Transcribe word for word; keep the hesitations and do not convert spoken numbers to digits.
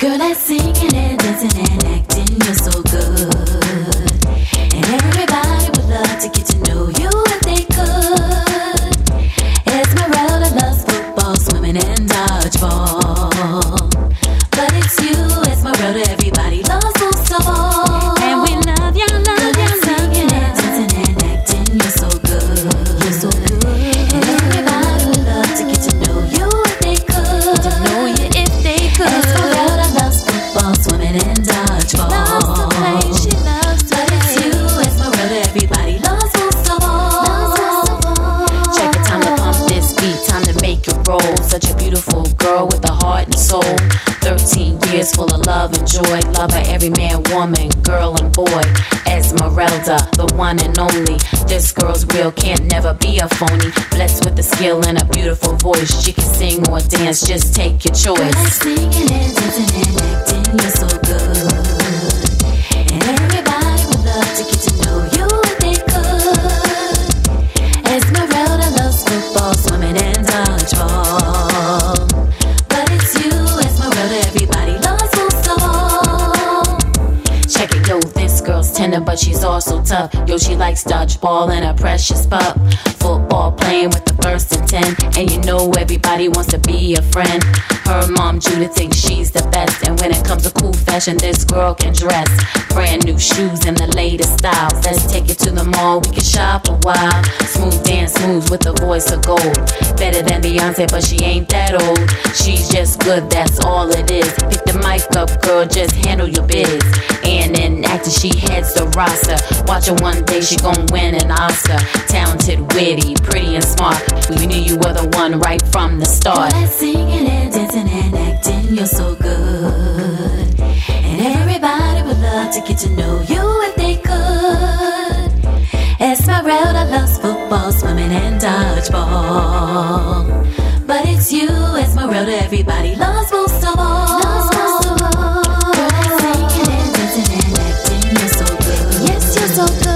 Girl, that's singing and dancing and acting, you're so good. And everybody would love to get to know you if they could. Esmeralda loves football, swimming and dodgeball. But it's you, Esmeralda, everybody loves most of all. And we love you, love you, love you. Singing and dancing and acting, you're so good. You're so good. And everybody would love to get to know you if they could. To know you if they could. Esmeralda loves football, swimming and dodgeball. Loves to play, she loves to But play. it's you, Esmeralda, everybody loves most of all. Check it, time to pump this beat, time to make it roll. Such a beautiful girl with a heart and soul. Thirteen years full of love and joy. Love her every man, woman, girl and boy. Esmeralda, the one and only. This girl's real, can't never be a phony. Blessed with the skill and a beautiful voice. She can sing or dance, just take your Girl, choice. that's singing and dancing and acting, you're so good. And everybody would love to get to know you if they could. Esmeralda loves football, swimming and dodgeball. But it's you, Esmeralda, everybody loves most of all. Check it, yo, this girl's tender, but she's also tough. Yo, she likes dodgeball and a precious pup. Football playing with the first and ten. And you know everybody wants to be a friend. Her mom, Judith, thinks she's the best. And when it comes to cool fashion, this girl can dress. Brand new shoes and the latest styles. Let's take it to the mall, we can shop a while. Smooth dance moves with a voice of gold. Better than Beyonce, but she ain't that old. She's just good, that's all it is. Pick the mic up, girl, just handle your biz. And in acting, she heads the roster. Watch her one day, she gon' win an Oscar. Talented, witty, pretty and smart. We knew you were the one right from the start. Girl, that's singing and dancing and acting, you're so good. And everybody would love to get to know you if they could. Esmeralda loves football, swimming and dodgeball. But it's you, Esmeralda, everybody loves most of all. Loves most of all. Girl, that's singing and dancing and acting, you're so good. Yes, you're so good.